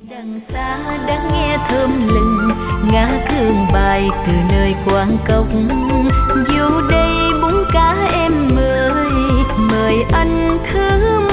Đằng xa đã nghe thơm lừng ngã thương bài từ nơi quán cốc. Vô đây bún cá em ơi, mời anh thứ